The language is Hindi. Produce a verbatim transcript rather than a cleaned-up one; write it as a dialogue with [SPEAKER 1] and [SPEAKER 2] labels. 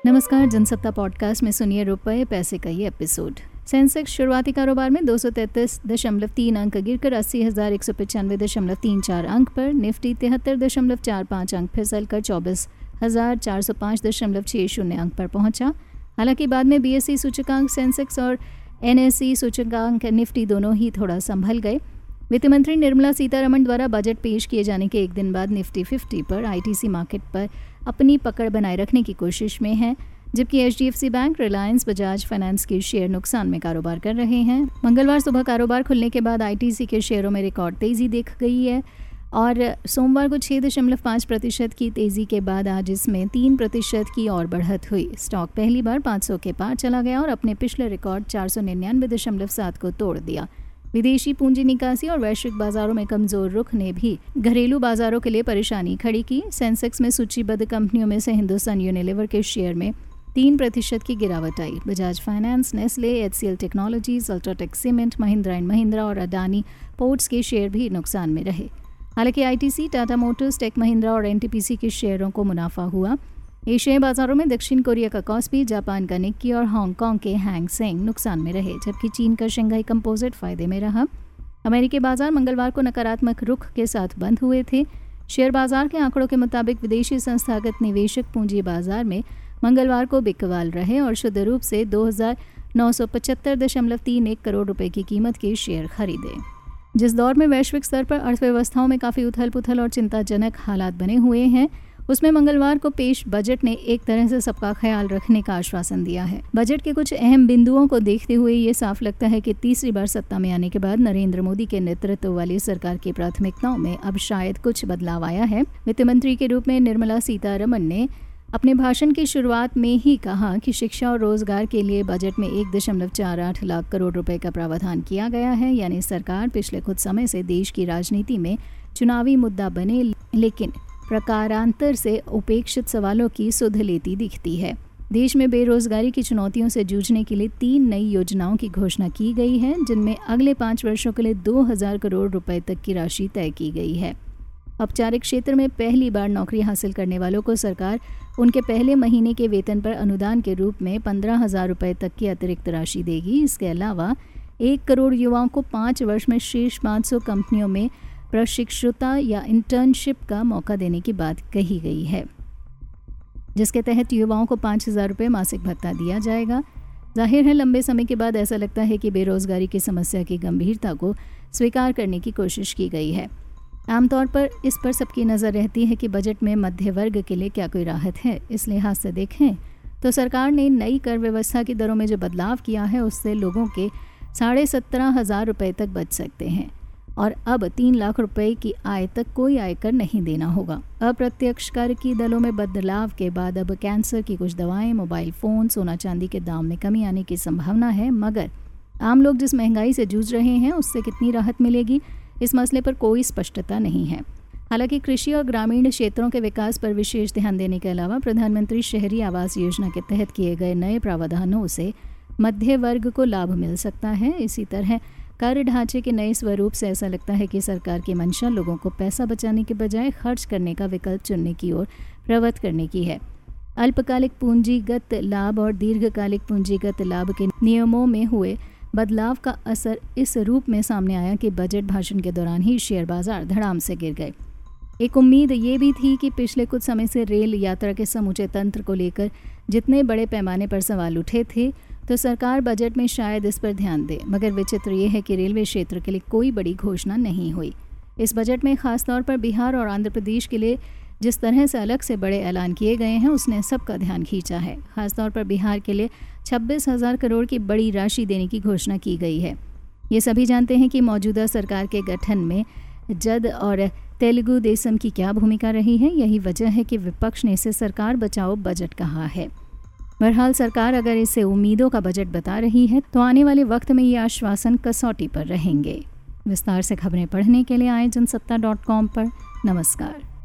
[SPEAKER 1] नमस्कार, जनसत्ता पॉडकास्ट में सुनिए रुपए पैसे का ये एपिसोड। सेंसेक्स शुरुआती कारोबार में दो सौ तैंतीस दशमलव तीन अंक गिरकर अस्सी हज़ार एक सौ पचानवे दशमलव तीन चार अंक पर, निफ्टी तिहत्तर दशमलव चार पाँच अंक फिसलकर चौबीस हज़ार चार सौ पाँच दशमलव छः शून्य अंक पर पहुंचा। हालांकि बाद में बीएसई सूचकांक सेंसेक्स और एनएसई सूचकांक निफ्टी दोनों ही थोड़ा संभल गए। वित्त मंत्री निर्मला सीतारमण द्वारा बजट पेश किए जाने के एक दिन बाद निफ्टी पचास पर आईटीसी मार्केट पर अपनी पकड़ बनाए रखने की कोशिश में है, जबकि HDFC bank, Reliance, Bajaj finance के शेयर नुकसान में कारोबार कर रहे हैं। मंगलवार सुबह कारोबार खुलने के बाद आईटीसी के शेयरों में रिकॉर्ड तेजी दिख गई है और सोमवार को छः दशमलव पाँच प्रतिशत की तेजी के बाद आज इसमें तीन प्रतिशत की और बढ़त हुई। स्टॉक पहली बार पाँच सौ के पार चला गया और अपने पिछले रिकॉर्ड चार सौ निन्यानवे दशमलव सात को तोड़ दिया। विदेशी पूंजी निकासी और वैश्विक बाजारों में कमजोर रुख ने भी घरेलू बाजारों के लिए परेशानी खड़ी की। सेंसेक्स में सूचीबद्ध कंपनियों में से हिंदुस्तान यूनिलीवर के शेयर में तीन प्रतिशत की गिरावट आई। Bajaj finance, Nestle, HCL technologies, UltraTech cement, Mahindra and Mahindra और अडानी पोर्ट्स के शेयर भी नुकसान में रहे। हालांकि ITC, Tata motors, tech Mahindra और एनटीपीसी के शेयरों को मुनाफा हुआ। एशियाई बाजारों में दक्षिण कोरिया का कॉस्पी, जापान का निक्की और हांगकांग के हैंग सेंग नुकसान में रहे, जबकि चीन का शंघाई कंपोजिट फायदे में रहा। अमेरिकी बाजार मंगलवार को नकारात्मक रुख के साथ बंद हुए थे। शेयर बाजार के आंकड़ों के मुताबिक विदेशी संस्थागत निवेशक पूंजी बाजार में मंगलवार को बिकवाल रहे और शुद्ध रूप से दो हज़ार नौ सौ पचहत्तर दशमलव तीन एक करोड़ रुपए की कीमत के शेयर खरीदे। जिस दौर में वैश्विक स्तर पर अर्थव्यवस्थाओं में काफ़ी उथल पुथल और चिंताजनक हालात बने हुए हैं, उसमें मंगलवार को पेश बजट ने एक तरह से सबका ख्याल रखने का आश्वासन दिया है। बजट के कुछ अहम बिंदुओं को देखते हुए ये साफ लगता है कि तीसरी बार सत्ता में आने के बाद नरेंद्र मोदी के नेतृत्व वाली सरकार की प्राथमिकताओं में अब शायद कुछ बदलाव आया है। वित्त मंत्री के रूप में निर्मला सीतारमण ने अपने भाषण की शुरुआत में ही कहा कि शिक्षा और रोजगार के लिए बजट में एक दशमलव चार आठ लाख करोड़ रुपए का प्रावधान किया गया है। यानी सरकार पिछले कुछ समय से देश की राजनीति में चुनावी मुद्दा बने लेकिन प्रकारांतर से उपेक्षित सवालों की सुध लेती दिखती है। देश में बेरोजगारी की चुनौतियों से जूझने के लिए तीन नई योजनाओं की घोषणा की गई है, जिनमें अगले पाँच वर्षों के लिए दो हज़ार करोड़ रुपए तक की राशि तय की गई है। औपचारिक क्षेत्र में पहली बार नौकरी हासिल करने वालों को सरकार उनके पहले महीने के वेतन पर अनुदान के रूप में पंद्रह हज़ार रुपये तक की अतिरिक्त राशि देगी। इसके अलावा एक करोड़ युवाओं को पाँच वर्ष में शीर्ष पाँच सौ कंपनियों में प्रशिक्षुता या इंटर्नशिप का मौका देने की बात कही गई है, जिसके तहत युवाओं को पाँच हज़ार रुपये मासिक भत्ता दिया जाएगा। जाहिर है, लंबे समय के बाद ऐसा लगता है कि बेरोजगारी की समस्या की गंभीरता को स्वीकार करने की कोशिश की गई है। आमतौर पर इस पर सबकी नज़र रहती है कि बजट में मध्य वर्ग के लिए क्या कोई राहत है। इस लिहाज से देखें तो सरकार ने नई कर व्यवस्था की दरों में जो बदलाव किया है, उससे लोगों के साढ़े सत्रह हज़ार रुपये तक बच सकते हैं और अब तीन लाख रुपए की आय तक कोई आयकर नहीं देना होगा। अप्रत्यक्ष कर की दरों में बदलाव के बाद अब कैंसर की कुछ दवाएं, मोबाइल फ़ोन, सोना चांदी के दाम में कमी आने की संभावना है, मगर आम लोग जिस महंगाई से जूझ रहे हैं उससे कितनी राहत मिलेगी, इस मसले पर कोई स्पष्टता नहीं है। हालांकि कृषि और ग्रामीण क्षेत्रों के विकास पर विशेष ध्यान देने के अलावा प्रधानमंत्री शहरी आवास योजना के तहत किए गए नए प्रावधानों से मध्य वर्ग को लाभ मिल सकता है। इसी तरह कर ढांचे के नए स्वरूप से ऐसा लगता है कि सरकार की मंशा लोगों को पैसा बचाने के बजाय खर्च करने का विकल्प चुनने की ओर प्रवृत्त करने की है। अल्पकालिक पूंजीगत लाभ और दीर्घकालिक पूंजीगत लाभ के नियमों में हुए बदलाव का असर इस रूप में सामने आया कि बजट भाषण के दौरान ही शेयर बाजार धड़ाम से गिर गए। एक उम्मीद ये भी थी कि पिछले कुछ समय से रेल यात्रा के समूचे तंत्र को लेकर जितने बड़े पैमाने पर सवाल उठे थे, तो सरकार बजट में शायद इस पर ध्यान दे, मगर विचित्र ये है कि रेलवे क्षेत्र के लिए कोई बड़ी घोषणा नहीं हुई। इस बजट में खासतौर पर बिहार और आंध्र प्रदेश के लिए जिस तरह से अलग से बड़े ऐलान किए गए हैं, उसने सबका ध्यान खींचा है। खासतौर पर बिहार के लिए छब्बीस हज़ार करोड़ की बड़ी राशि देने की घोषणा की गई है। ये सभी जानते हैं कि मौजूदा सरकार के गठन में जद और तेलुगु देशम की क्या भूमिका रही है। यही वजह है कि विपक्ष ने इसे सरकार बचाओ बजट कहा है। बहरहाल, सरकार अगर इसे उम्मीदों का बजट बता रही है तो आने वाले वक्त में ये आश्वासन कसौटी पर रहेंगे। विस्तार से खबरें पढ़ने के लिए आए जनसत्ता डॉट कॉम पर। नमस्कार।